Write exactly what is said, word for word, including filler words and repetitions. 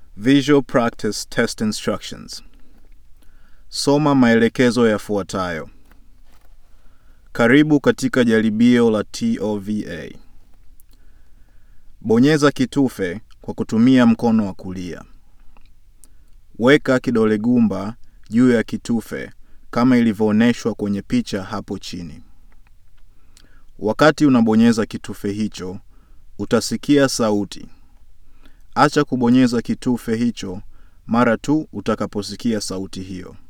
Visual Practice Test Instructions. Soma maelekezo yafuatayo. Karibu katika jaribio la T O V A. Bonyeza kitufe kwa kutumia mkono wa kulia. Weka kidole gumba juu ya kitufe kama ilivyoonyeshwa kwenye picha hapo chini. Wakati unabonyeza kitufe hicho, utasikia sauti. Acha kubonyeza kitufe hicho mara tu utakaposikia sauti hiyo.